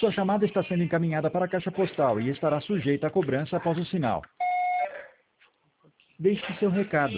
Sua chamada está sendo encaminhada para a caixa postal e estará sujeita a cobrança após o sinal. Deixe seu recado.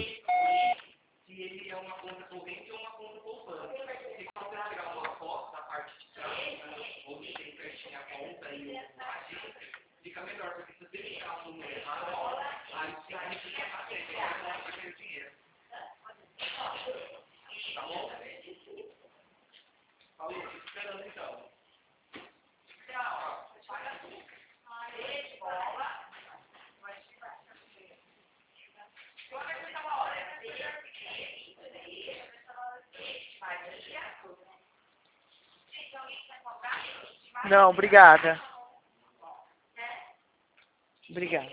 Não, obrigada. Obrigada.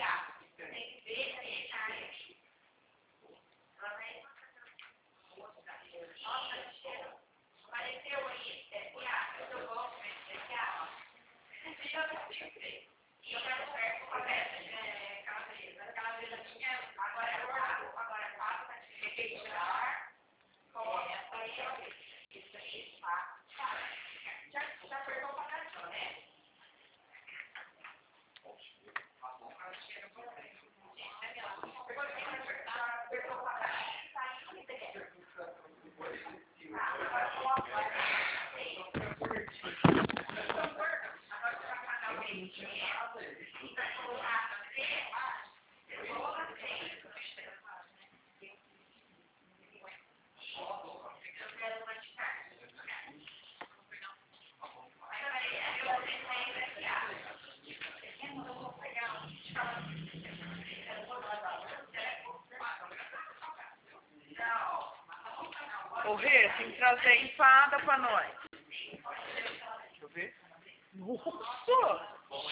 Ô, Rê, tem que trazer empada pra nós. Deixa eu ver. Nossa!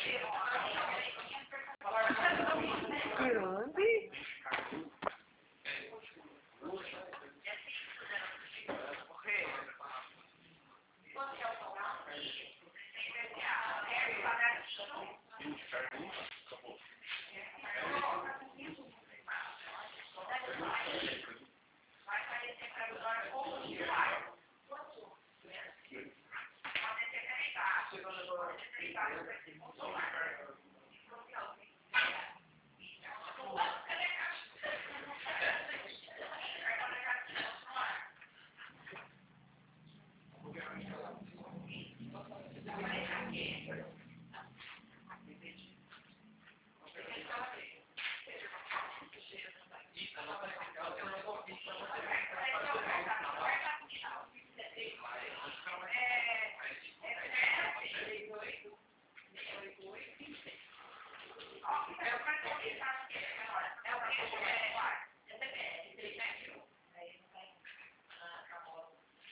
Grande! Ô, Rê.